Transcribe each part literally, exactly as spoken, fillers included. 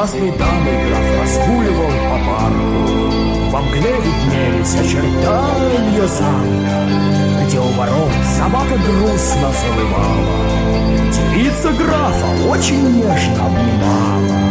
прекрасной дамой граф разгуливал по парку. Во мгле виднелись очертания замка, где у ворот собака грустно завывала. Девица графа очень нежно обнимала.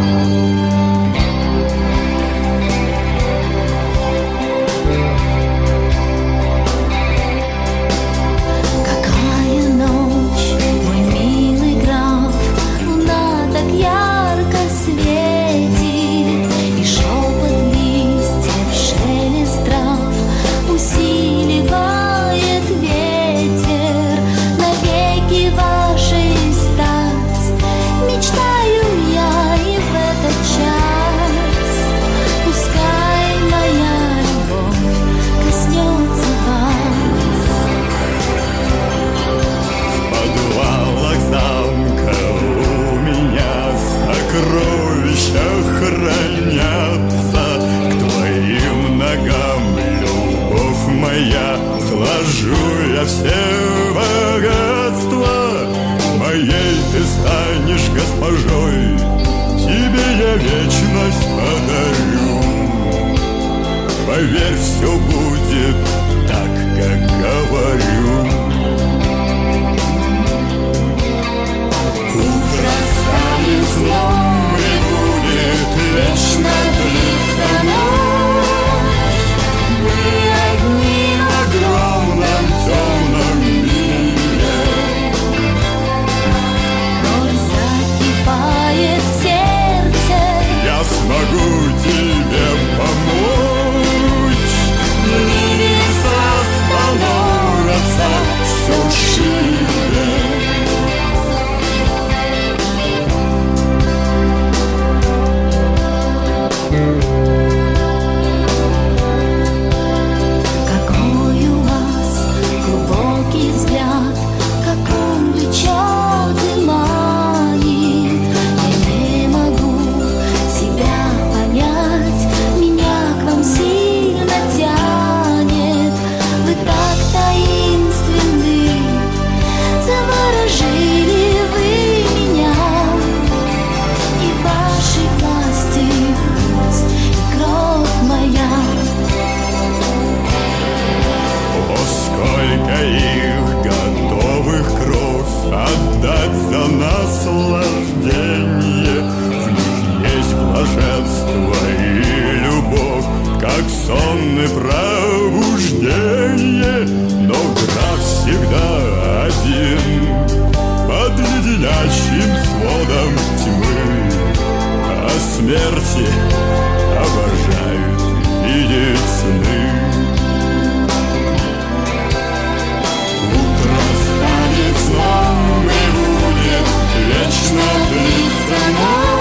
Все богатства моей ты станешь госпожой, тебе я вечность подарю. Поверь, все будет так, как говорю. Утро станет сном и будет вечно длиться ночь. Мы одни в огромном темном мире. Боль закипает в сердце, Я смогу тебе помочь. Небеса становятся все шире. какой у вас глубокий взгляд, как он влечет и манит. Я не могу себя понять, меня к вам сильно тянет. Вы так таинственны, заворожили вы меня, и ваши власти грудь и кровь моя. О, сколько их готовых кровь отдать за наслаждение. В них есть блаженство и любовь, как сон и пробуждение. Но граф всегда один под леденящим сводом тьмы. О смерти обожают видеть сны. Утро станет сном и будет вечно длиться ночь.